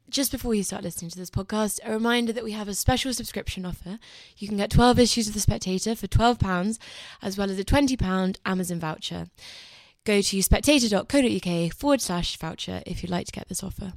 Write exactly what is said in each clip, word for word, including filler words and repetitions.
just before you start listening to this podcast, a reminder that we have a special subscription offer. You can get twelve issues of The Spectator for twelve pounds, as well as a twenty pounds Amazon voucher. Go to spectator.co.uk forward slash voucher if you'd like to get this offer.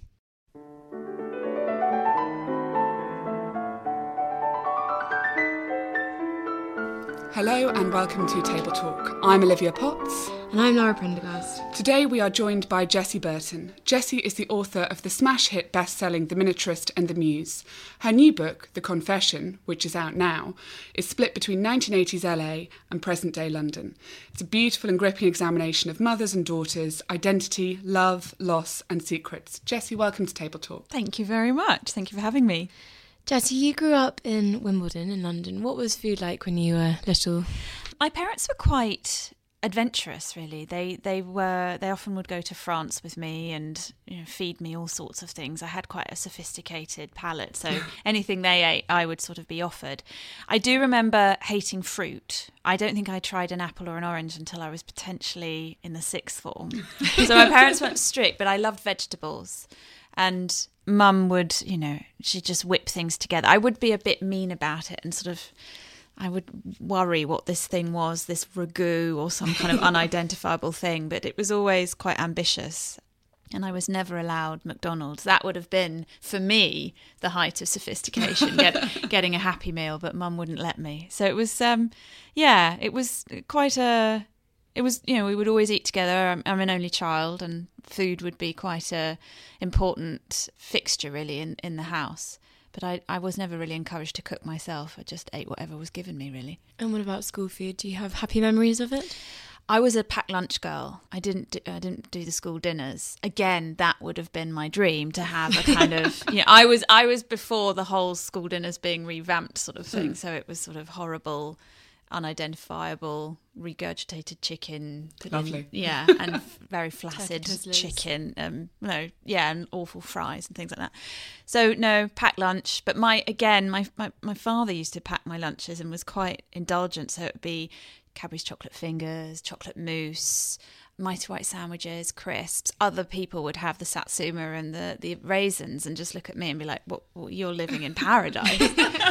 Hello and welcome to Table Talk. I'm Olivia Potts. And I'm Laura Prendergast. Today we are joined by Jessie Burton. Jessie is the author of the smash hit best-selling The Miniaturist and the Muse. Her new book, The Confession, which is out now, is split between nineteen eighties L A and present-day London. It's a beautiful and gripping examination of mothers and daughters, identity, love, loss and secrets. Jessie, welcome to Table Talk. Thank you very much. Thank you for having me. Jessie, you grew up in Wimbledon in London. What was food like when you were little? My parents were quite adventurous, really. They they were they often would go to France with me and, you know, feed me all sorts of things. I had quite a sophisticated palate, so anything they ate, I would sort of be offered. I do remember hating fruit. I don't think I tried an apple or an orange until I was potentially in the sixth form. So my parents weren't strict, but I loved vegetables. And Mum would, you know, she'd just whip things together. I would be a bit mean about it and sort of, I would worry what this thing was, this ragu or some kind of unidentifiable thing, but it was always quite ambitious. And I was never allowed McDonald's. That would have been, for me, the height of sophistication, get, getting a Happy Meal, but Mum wouldn't let me. So it was, um, yeah, it was quite a... It was, you know, we would always eat together. I'm, I'm an only child, and food would be quite a important fixture, really, in, in the house. But I, I was never really encouraged to cook myself. I just ate whatever was given me, really. And what about school food? Do you have happy memories of it? I was a packed lunch girl. I didn't do, I didn't do the school dinners. Again, that would have been my dream, to have a kind of, you know, I was I was before the whole school dinners being revamped sort of thing. Mm. So it was sort of horrible, unidentifiable, regurgitated chicken. Lovely. In, yeah, and very flaccid chicken. Um, no, yeah, and awful fries and things like that. So no, packed lunch. But my again, my, my my father used to pack my lunches and was quite indulgent. So it would be Cadbury's chocolate fingers, chocolate mousse, Mighty White sandwiches, crisps. Other people would have the satsuma and the, the raisins and just look at me and be like, "What? Well, you're living in paradise."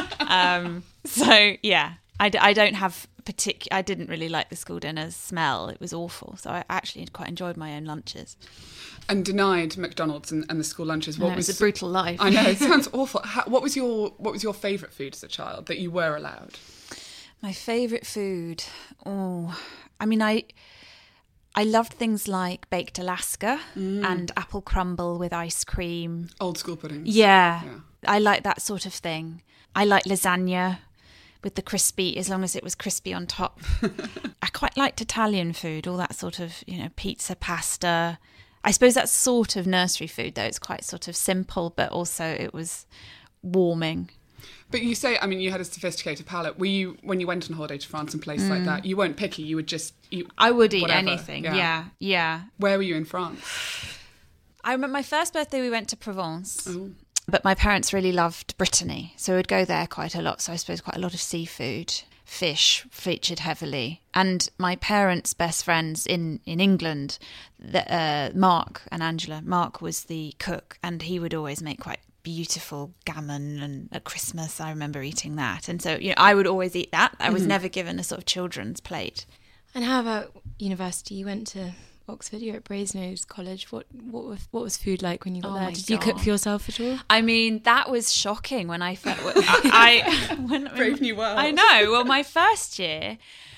um, so yeah. I, d- I don't have particular. I didn't really like the school dinner's smell. It was awful. So I actually quite enjoyed my own lunches. And denied McDonald's and, and the school lunches. What no, was it's a brutal life. I know, it sounds awful. How, what was your What was your favourite food as a child that you were allowed? My favourite food. Oh, I mean, I I loved things like baked Alaska mm. and apple crumble with ice cream. Old school puddings. Yeah, yeah, I like that sort of thing. I like lasagna with the crispy, as long as it was crispy on top. I quite liked Italian food, all that sort of, you know, pizza, pasta. I suppose that's sort of nursery food, though. It's quite sort of simple, but also it was warming. But you say, I mean, you had a sophisticated palate. Were you, when you went on holiday to France and places mm. like that, you weren't picky, you would just eat I would eat whatever. anything, yeah. yeah, yeah. Where were you in France? I remember my first birthday, we went to Provence. Oh. But my parents really loved Brittany, so we'd go there quite a lot. So I suppose quite a lot of seafood, fish featured heavily. And my parents' best friends in, in England, the, uh, Mark and Angela. Mark was the cook, and he would always make quite beautiful gammon. And at Christmas, I remember eating that. And so, you know, I would always eat that. I was mm-hmm. never given a sort of children's plate. And how about university? You went to Oxford, you're at Brasenose College. What what was, what was food like when you got oh there? my Did God. you cook for yourself at all? I mean, that was shocking when I felt I, I when, Brave New World. I know. Well, my first year,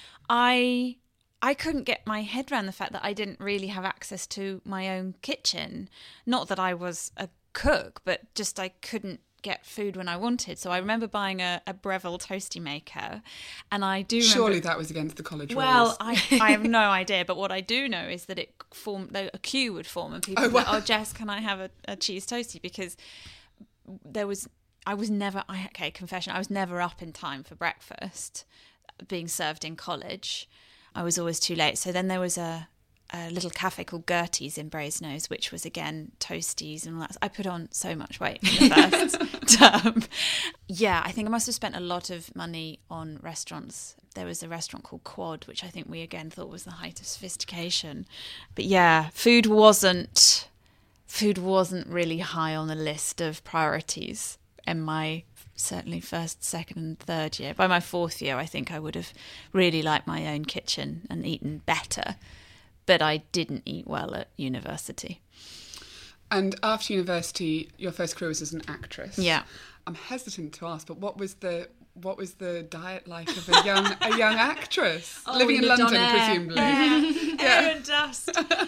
I I couldn't get my head around the fact that I didn't really have access to my own kitchen. Not that I was a cook, but just I couldn't get food when I wanted. So I remember buying a, a Breville toasty maker, and I do remember, surely that was against the college rules. Well, I, I have no idea, but what I do know is that it formed, a queue would form, and people oh, would be like, wow. "Oh, Jess, can I have a, a cheese toasty?" Because there was, I was never, I, okay, confession, I was never up in time for breakfast, being served in college. I was always too late. So then there was a a little cafe called Gertie's in Brasenose, which was again toasties and all that. I put on so much weight in the first term. Yeah, I think I must have spent a lot of money on restaurants. There was a restaurant called Quad, which I think we again thought was the height of sophistication. But yeah, food wasn't food wasn't really high on the list of priorities in my certainly first, second and third year. By my fourth year, I think I would have really liked my own kitchen and eaten better, but I didn't eat well at university. And after university, your first career was as an actress. Yeah. I'm hesitant to ask, but what was the what was the diet like of a young a young actress oh, living in London, presumably? Air, air and dust.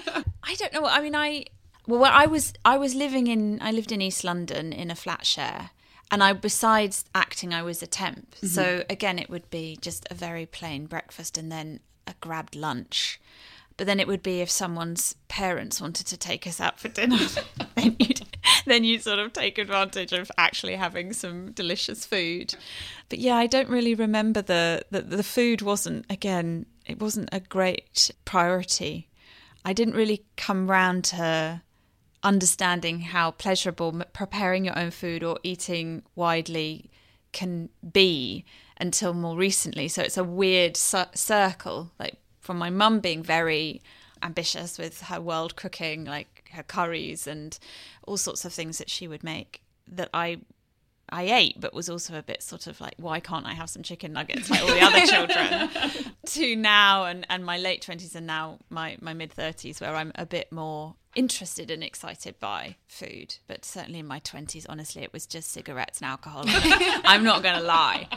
I don't know. I mean, I well, I was I was living in I lived in East London in a flat share. And I, besides acting, I was a temp. Mm-hmm. So again, it would be just a very plain breakfast and then a grabbed lunch. But then it would be if someone's parents wanted to take us out for dinner, then you'd then you'd sort of take advantage of actually having some delicious food. But yeah, I don't really remember the the, the food wasn't again it wasn't a great priority. I didn't really come round to understanding how pleasurable preparing your own food or eating widely can be until more recently. So it's a weird c- circle, like from my mum being very ambitious with her world cooking, like her curries and all sorts of things that she would make that I I ate, but was also a bit sort of like, why can't I have some chicken nuggets like all the other children? To now and, and my late twenties and now my, my mid-thirties, where I'm a bit more interested and excited by food. But certainly in my twenties, honestly, it was just cigarettes and alcohol. I'm not going to lie.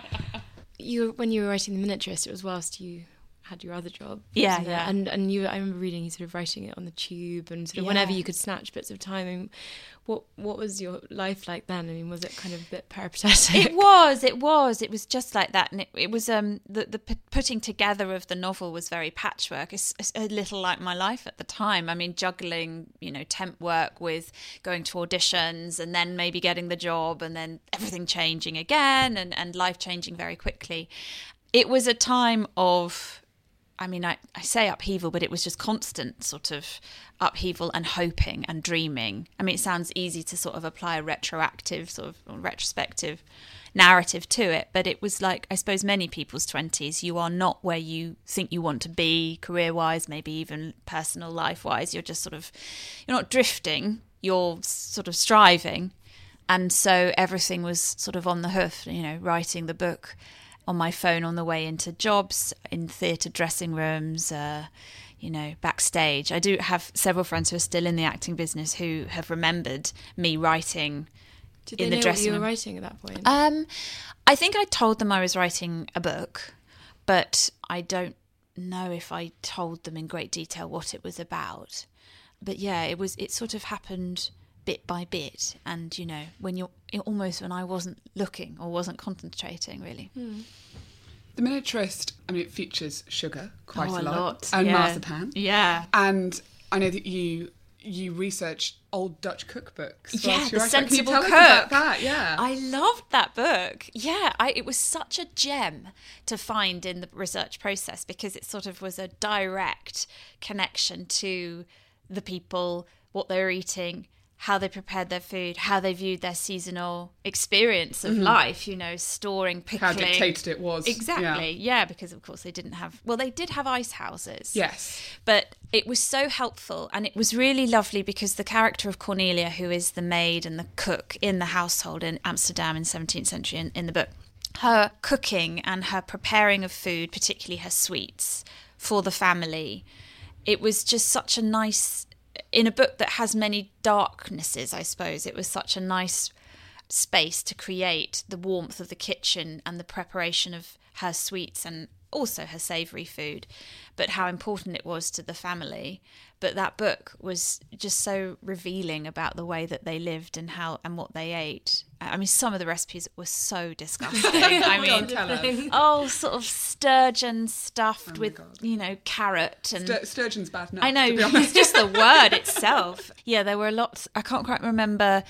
You, when you were writing The Miniaturist, it was whilst you had your other job. Yeah, yeah. yeah. And and you, I remember reading you sort of writing it on the tube and sort of yeah. whenever you could snatch bits of time. I mean, what what was your life like then? I mean, was it kind of a bit peripatetic? It was, it was. It was just like that. And it, it was, um, the, the p- putting together of the novel was very patchwork. It's, it's a little like my life at the time. I mean, juggling, you know, temp work with going to auditions and then maybe getting the job and then everything changing again and, and life changing very quickly. It was a time of... I mean, I, I say upheaval, but it was just constant sort of upheaval and hoping and dreaming. I mean, it sounds easy to sort of apply a retroactive sort of or retrospective narrative to it, but it was like, I suppose, many people's twenties. You are not where you think you want to be career-wise, maybe even personal life-wise. You're just sort of, you're not drifting, you're sort of striving. And so everything was sort of on the hoof, you know, writing the book on my phone on the way into jobs, in theatre dressing rooms, uh, you know, backstage. I do have several friends who are still in the acting business who have remembered me writing Did in they the know dressing what you room. were writing at that point? Um, I think I told them I was writing a book, but I don't know if I told them in great detail what it was about. But yeah, it was. It sort of happened bit by bit, and you know, when you're almost when I wasn't looking or wasn't concentrating really. Hmm. The Miniaturist, I mean, it features sugar quite Oh, a lot, a lot. and yeah. marzipan. Yeah, And I know that you you research old Dutch cookbooks. Yeah, whilst you The write about- Can you Sensible tell Cook. us about that? Yeah. I loved that book. Yeah, I, it was such a gem to find in the research process because it sort of was a direct connection to the people, what they were eating, how they prepared their food, how they viewed their seasonal experience of mm-hmm. life, you know, storing, pickling. How dictated it was. Exactly, yeah. yeah, because of course they didn't have, well, they did have ice houses. Yes. But it was so helpful and it was really lovely because the character of Cornelia, who is the maid and the cook in the household in Amsterdam in seventeenth century in, in the book, her cooking and her preparing of food, particularly her sweets for the family, it was just such a nice... in a book that has many darknesses, I suppose, it was such a nice space to create the warmth of the kitchen and the preparation of her sweets and also her savoury food, but how important it was to the family. But that book was just so revealing about the way that they lived and how and what they ate. I mean, some of the recipes were so disgusting. I mean, oh, sort of sturgeon stuffed oh with, God. you know, carrot and Stur- sturgeon's bad enough. I know, to be honest. It's just the word itself. Yeah, there were lots. I can't quite remember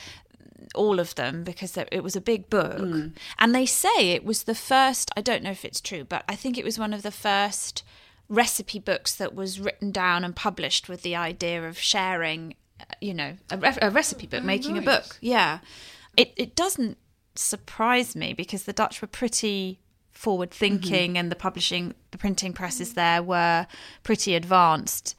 all of them because it was a big book, mm. and they say it was the first. I don't know if it's true, but I think it was one of the first recipe books that was written down and published with the idea of sharing, you know, a, re- a recipe book, oh, making right. a book. Yeah. It it doesn't surprise me because the Dutch were pretty forward thinking mm-hmm. and the publishing, the printing presses there were pretty advanced.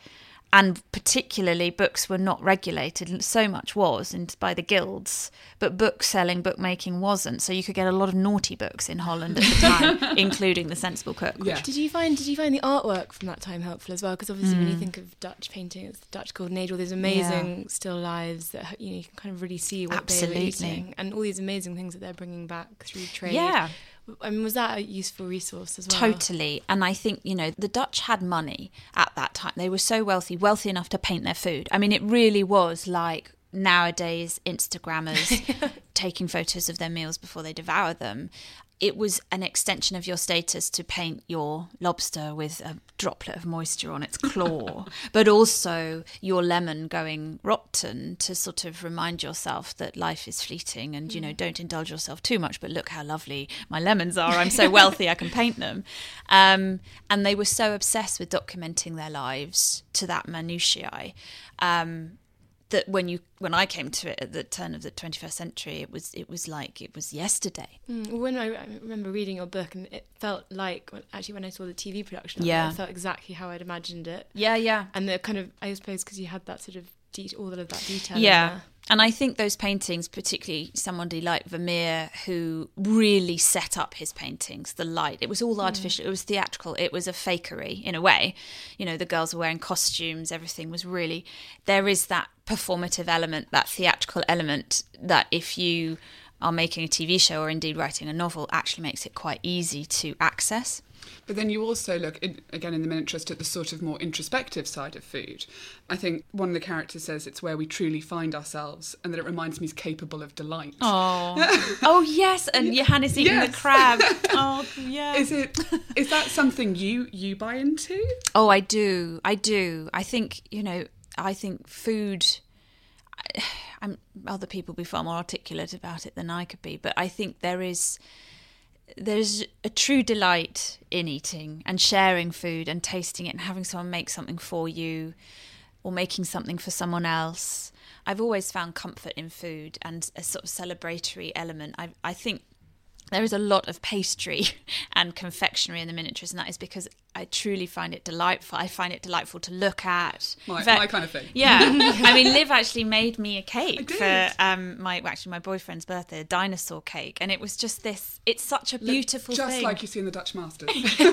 and particularly books were not regulated. So much was and by the guilds, but book selling, bookmaking wasn't. So you could get a lot of naughty books in Holland at the time, including The Sensible Cook. Yeah. Which, Did you find Did you find the artwork from that time helpful as well? Because obviously, mm. when you think of Dutch painting, it's the Dutch Golden Age. All these amazing yeah. still lives that you know you can kind of really see what Absolutely. they were eating, and all these amazing things that they're bringing back through trade. Yeah. I mean, was that a useful resource as well? Totally. And I think, you know, the Dutch had money at that time. They were so wealthy, wealthy enough to paint their food. I mean, it really was like nowadays Instagrammers taking photos of their meals before they devour them. It was an extension of your status to paint your lobster with a droplet of moisture on its claw, but also your lemon going rotten to sort of remind yourself that life is fleeting and, you know, don't indulge yourself too much, but look how lovely my lemons are. I'm so wealthy I can paint them. Um, and they were so obsessed with documenting their lives to that minutiae. Um, that when you when I came to it at the turn of the twenty-first century, it was it was like it was yesterday. Mm, when I, I remember reading your book, and it felt like actually when I saw the T V production, yeah, of it, it felt exactly how I'd imagined it. Yeah, yeah. And the kind of I suppose because you had that sort of de- all of that detail. Yeah. In there. And I think those paintings, particularly somebody like Vermeer, who really set up his paintings, the light, it was all artificial, mm. it was theatrical, it was a fakery in a way. You know, the girls were wearing costumes, everything was really, there is that performative element, that theatrical element that if you are making a T V show or indeed writing a novel actually makes it quite easy to access. But then you also look, in, again, in The Miniaturist, at the sort of more introspective side of food. I think one of the characters says it's where we truly find ourselves and that it reminds me he's capable of delight. Oh, oh yes, and Johannes eating yes. the crab. Oh, yeah. Is it? Is that something you, you buy into? Oh, I do. I do. I think, you know, I think food... I'm, other people will be far more articulate about it than I could be, but I think there is... There's a true delight in eating and sharing food and tasting it and having someone make something for you or making something for someone else. I've always found comfort in food and a sort of celebratory element. I, I think there is a lot of pastry and confectionery in The Miniaturist, and that is because I truly find it delightful. I find it delightful to look at. My, fact, my kind of thing. Yeah. I mean, Liv actually made me a cake for um, my actually my boyfriend's birthday, a dinosaur cake, and it was just this, it's such a beautiful just thing. Just like you see in the Dutch Masters.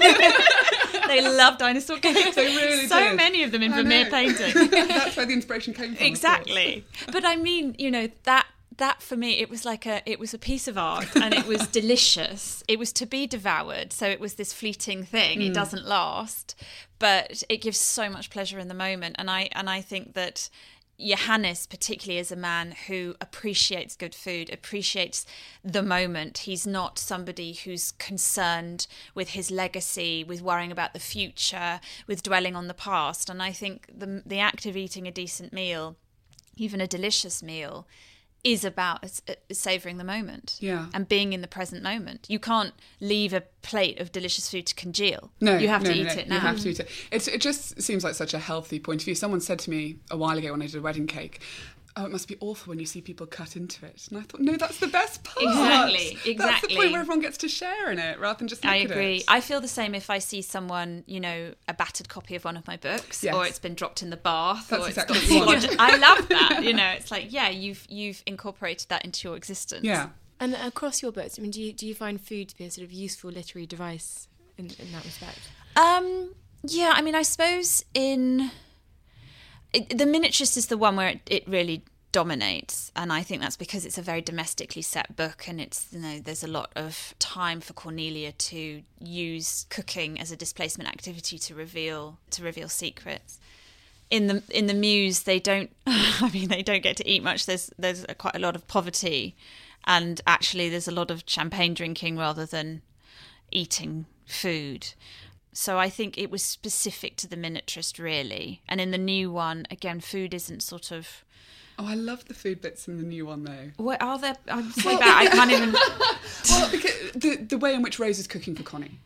They love dinosaur cakes. They really so did. many of them in Vermeer painting. That's where the inspiration came from. Exactly. But I mean, you know, that that for me, it was like a it was a piece of art, and it was delicious. It was to be devoured, so it was this fleeting thing. Mm. It doesn't last, but it gives so much pleasure in the moment. And I and I think that Johannes, particularly, is a man who appreciates good food, appreciates the moment. He's not somebody who's concerned with his legacy, with worrying about the future, with dwelling on the past. And I think the the act of eating a decent meal, even a delicious meal, is about uh, savouring the moment, yeah, and being in the present moment. You can't leave a plate of delicious food to congeal. No, you have no, to no, eat no. it now. You have to eat it. It's, it just seems like such a healthy point of view. Someone said to me a while ago when I did a wedding cake, "Oh, it must be awful when you see people cut into it." And I thought, no, that's the best part. Exactly, exactly. That's the point where everyone gets to share in it rather than just look I at agree. it. I feel the same if I see someone, you know, a battered copy of one of my books, yes. or it's been dropped in the bath, that's or exactly it's what got you want. I love that. You know, it's like, yeah, you've you've incorporated that into your existence. Yeah. And across your books, I mean, do you do you find food to be a sort of useful literary device in, in that respect? Um, yeah, I mean, I suppose in it, The Miniaturist is the one where it, it really dominates, and I think that's because it's a very domestically set book, and it's, you know, there's a lot of time for Cornelia to use cooking as a displacement activity to reveal to reveal secrets. In the in the Muse, they don't. I mean, they don't get to eat much. There's there's a, quite a lot of poverty. And actually, there's a lot of champagne drinking rather than eating food. So I think it was specific to The Miniaturist, really. And in the new one, again, food isn't sort of... Oh, I love the food bits in the new one, though. What are there? I'm so well, bad. I can't even... Well, because the, the way in which Rose is cooking for Connie.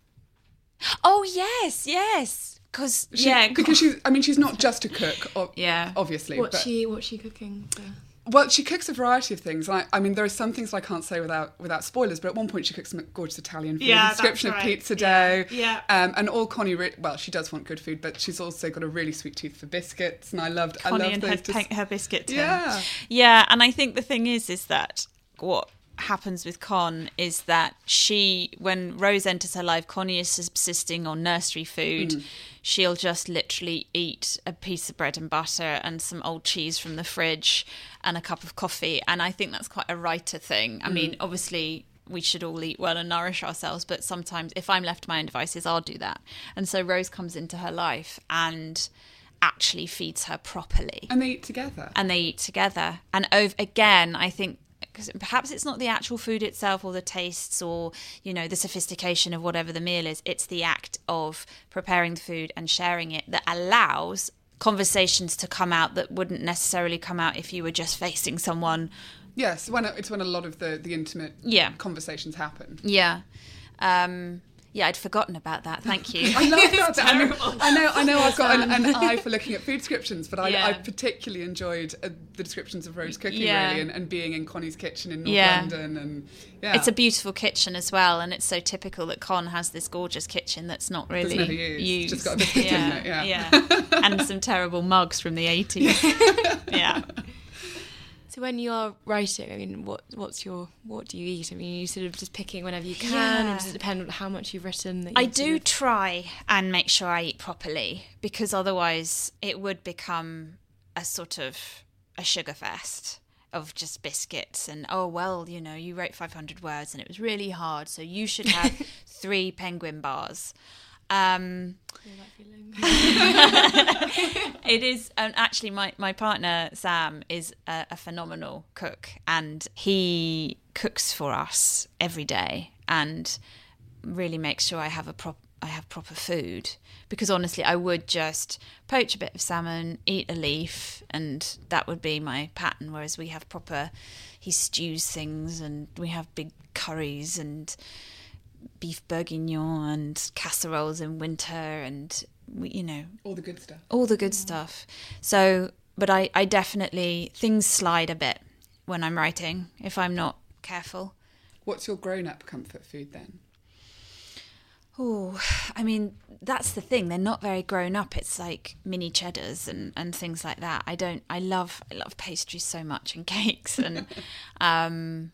Oh, yes, yes. Because, yeah. Because she's, I mean, she's not just a cook, o- yeah. obviously. What's but she, what's she cooking for? Well, she cooks a variety of things. I, I mean, there are some things I can't say without without spoilers, but at one point she cooks some gorgeous Italian food, Yeah, a description that's of right. pizza Yeah, dough. yeah. Um, and all Connie, re- well, she does want good food, but she's also got a really sweet tooth for biscuits, and I loved I Connie love and those. her, dis- pa- her biscuit tin. Yeah. Yeah, and I think the thing is, is that what happens with Con is that she, when Rose enters her life, Connie is subsisting on nursery food. Mm. She'll just literally eat a piece of bread and butter and some old cheese from the fridge and a cup of coffee. And I think that's quite a writer thing. I mm. mean, obviously, we should all eat well and nourish ourselves, but sometimes if I'm left to my own devices, I'll do that. And so Rose comes into her life and actually feeds her properly. And they eat together. And they eat together. And over, again, I think, because perhaps it's not the actual food itself or the tastes or, you know, the sophistication of whatever the meal is. It's the act of preparing the food and sharing it that allows conversations to come out that wouldn't necessarily come out if you were just facing someone. Yes, when it's when a lot of the, the intimate yeah. conversations happen. Yeah. Um, yeah, I'd forgotten about that. Thank you. I love that. I, mean, I know I know I've got an, an eye for looking at food descriptions, but I, Yeah. I particularly enjoyed uh, the descriptions of Rose cooking, Yeah. really, and, and being in Connie's kitchen in North Yeah. London. And yeah. It's a beautiful kitchen as well, and it's so typical that Con has this gorgeous kitchen that's not really never used. used. Just got a biscuit yeah. in it, yeah. yeah. And some terrible mugs from the eighties. Yeah. So when you are writing, I mean, what what's your what do you eat? I mean, are you sort of just picking whenever you can, Yeah. or does it depend on how much you've written? That you I sort do of- try and make sure I eat properly, because otherwise it would become a sort of a sugar fest of just biscuits and, oh, well, you know, you wrote five hundred words and it was really hard, so you should have three penguin bars. Um, it is, and actually my, my partner Sam is a, a phenomenal cook, and he cooks for us every day and really makes sure I have a prop I have proper food, because honestly I would just poach a bit of salmon, eat a leaf, and that would be my pattern, whereas we have proper, he stews things and we have big curries and beef bourguignon and casseroles in winter, and we, you know, all the good stuff. All the good stuff. So, but I, I definitely, things slide a bit when I'm writing if I'm not careful. What's your grown-up comfort food then? Oh, I mean, that's the thing. They're not very grown up. It's like mini cheddars and, and things like that. I don't. I love. I love pastries so much, and cakes and um,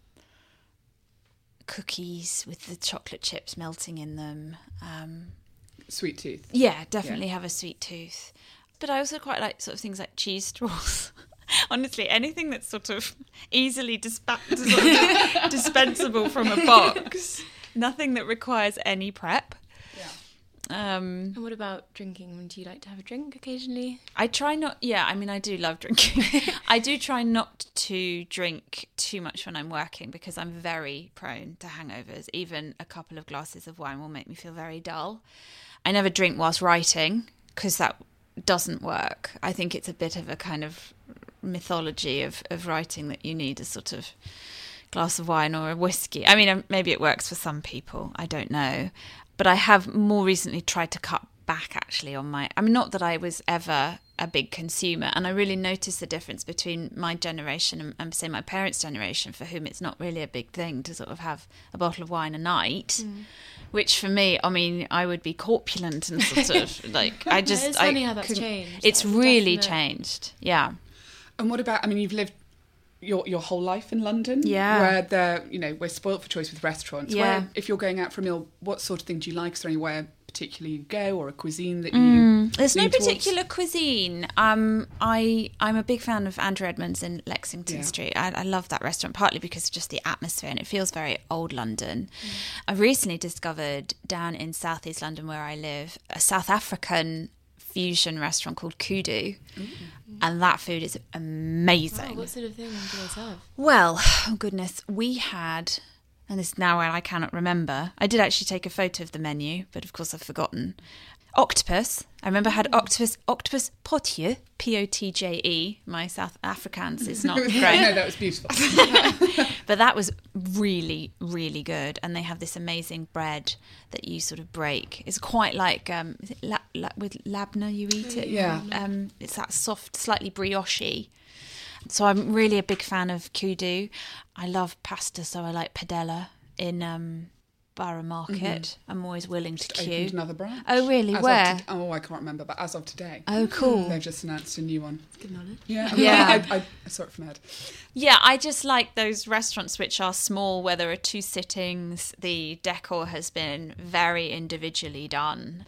cookies with the chocolate chips melting in them. Um, Sweet tooth. Yeah, definitely Yeah. have a sweet tooth. But I also quite like sort of things like cheese straws. Honestly, anything that's sort of easily dispa- sort of dispensable from a box. Nothing that requires any prep. Yeah. Um, And what about drinking? Do you like to have a drink occasionally? I try not. Yeah, I mean, I do love drinking. I do try not to drink too much when I'm working, because I'm very prone to hangovers. Even a couple of glasses of wine will make me feel very dull. I never drink whilst writing, because that doesn't work. I think it's a bit of a kind of mythology of, of writing that you need a sort of glass of wine or a whiskey. I mean, maybe it works for some people, I don't know. But I have more recently tried to cut back actually on my, I mean, not that I was ever a big consumer, and I really noticed the difference between my generation and, and say my parents' generation, for whom it's not really a big thing to sort of have a bottle of wine a night. Mm. Which for me, I mean, I would be corpulent and sort of like, I just, it's I funny how that's couldn't- changed. It's That's really definite. changed. Yeah. And what about, I mean, you've lived your your whole life in London, Yeah. where they're, you know, we're spoilt for choice with restaurants. Yeah. Where, if you're going out for a meal, what sort of thing do you like? Is there anywhere particularly you go, or a cuisine that you Mm, there's no lean towards? particular cuisine. Um, I I'm a big fan of Andrew Edmonds in Lexington Yeah. Street. I, I love that restaurant, partly because of just the atmosphere, and it feels very old London. Mm. I've recently discovered down in southeast London, where I live, a South African fusion restaurant called Kudu, mm. and that food is amazing. Oh, what sort of thing do they serve? Well, oh goodness, we had, and this is now where I cannot remember. I did actually take a photo of the menu, but of course I've forgotten. Octopus. I remember I had octopus, octopus potier, P O T J E. My South Afrikaans is not great. No, that was beautiful. But that was really, really good. And they have this amazing bread that you sort of break. It's quite like, um, is it la- la- with labna you eat it? Yeah. Um, it's that soft, slightly brioche. So I'm really a big fan of kudu. I love pasta, so I like padella in um, Borough Market. Mm-hmm. I'm always willing to just queue. Opened another branch. Oh, really? As Where? To, oh, I can't remember, but as of today. Oh, cool. They've just announced a new one. That's good knowledge. Yeah, yeah. I, I, I saw it from Ed. Yeah, I just like those restaurants which are small, where there are two sittings. The decor has been very individually done.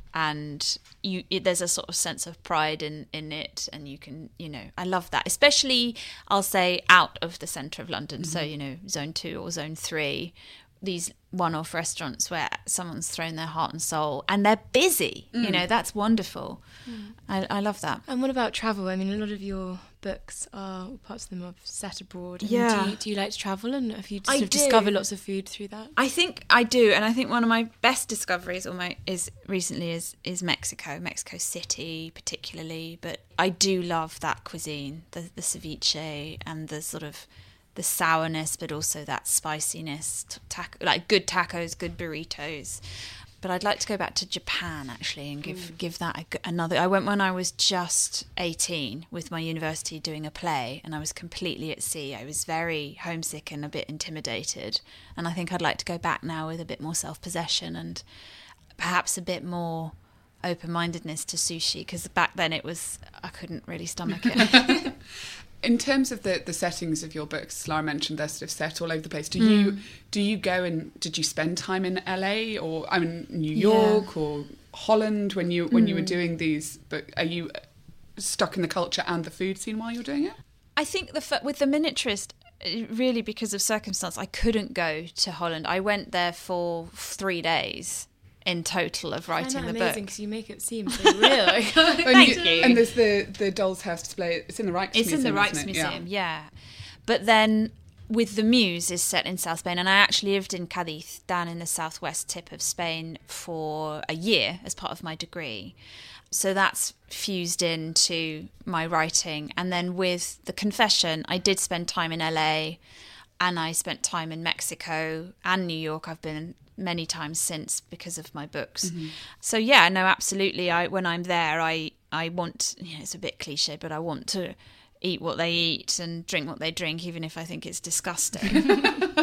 And you, it, there's a sort of sense of pride in, in it, and you can, you know, I love that. Especially, I'll say, out of the centre of London. Mm-hmm. So, you know, zone two or zone three, these one-off restaurants where someone's thrown their heart and soul, and they're busy. Mm. You know, that's wonderful. Mm. I, I love that. And what about travel? I mean, a lot of your books are, parts of them are set abroad. I mean, yeah. Do you, do you like to travel, and have you sort I of do. discovered lots of food through that? I think I do, and I think one of my best discoveries, or my is recently is is Mexico, Mexico City particularly. But I do love that cuisine, the the ceviche, and the sort of the sourness, but also that spiciness, taco, like good tacos, good burritos. But I'd like to go back to Japan, actually, and give mm. give that a, another... I went when I was just eighteen with my university doing a play, and I was completely at sea. I was very homesick and a bit intimidated. And I think I'd like to go back now with a bit more self-possession and perhaps a bit more open-mindedness to sushi, because back then it was... I couldn't really stomach it. In terms of the, the settings of your books, Lara mentioned they're sort of set all over the place. Do mm. you do you go and did you spend time in L A or I mean New York yeah. or Holland when you when mm. you were doing these? But are you stuck in the culture and the food scene while you're doing it? I think the with the miniaturist, really because of circumstance, I couldn't go to Holland. I went there for three days. In total of writing the book. Amazing, because you make it seem so real. Thank you, you. And there's the the Doll's House display. It's in the Rijksmuseum. It's in the Rijksmuseum, yeah. yeah. But then with the Muse is set in South Spain, and I actually lived in Cadiz, down in the southwest tip of Spain, for a year as part of my degree. So that's fused into my writing. And then with The Confession, I did spend time in L A, and I spent time in Mexico and New York. I've been many times since because of my books. Mm-hmm. So yeah, no, absolutely. I when I'm there, I I want, you know, it's a bit cliche, but I want to eat what they eat and drink what they drink, even if I think it's disgusting.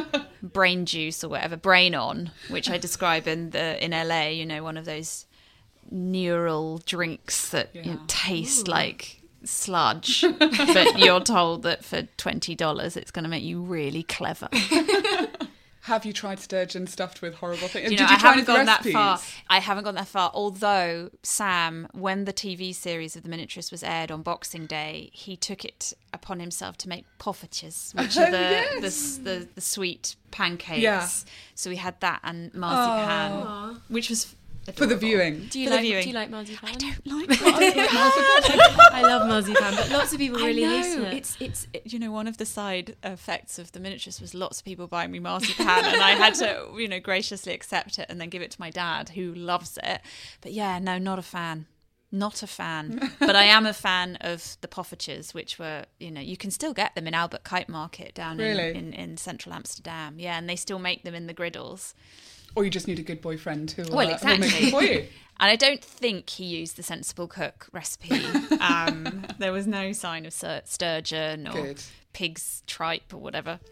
Brain juice or whatever, brain on, which I describe in the in L A. You know, one of those neural drinks that yeah. you know, taste Ooh. like sludge, but you're told that for twenty dollars it's going to make you really clever. Have you tried sturgeon stuffed with horrible things? Do you know, Did you I try haven't gone recipes? that far. I haven't gone that far. Although Sam, when the T V series of The Miniaturist was aired on Boxing Day, he took it upon himself to make poffertjes, which oh, are the, yes. the, the the sweet pancakes. Yeah. So we had that and marzipan, Aww. which was For adorable. the viewing. Do you For like the viewing. Do you like marzipan? I don't like marzipan. I love marzipan, but lots of people really I know. hate it. It's it's it, you know, one of the side effects of The Miniaturist was lots of people buying me marzipan, and I had to, you know, graciously accept it and then give it to my dad, who loves it. But yeah, no, not a fan. Not a fan. But I am a fan of the poffertjes, which were, you know, you can still get them in Albert Kite Market down really? in, in, in central Amsterdam. Yeah, and they still make them in the griddles. Or you just need a good boyfriend who will, well, uh, exactly. will make them for you. And I don't think he used the Sensible Cook recipe. Um, there was no sign of sur- sturgeon or good. pig's tripe or whatever.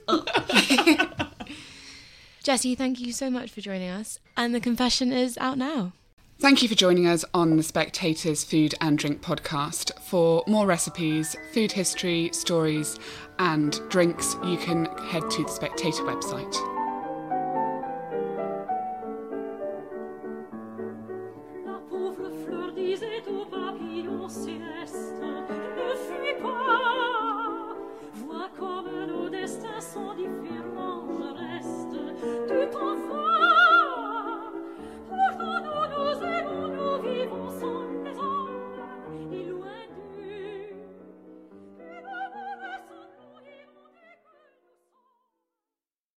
Jessie, thank you so much for joining us. And The Confession is out now. Thank you for joining us on The Spectator's Food and Drink podcast. For more recipes, food history, stories and drinks, you can head to the Spectator website.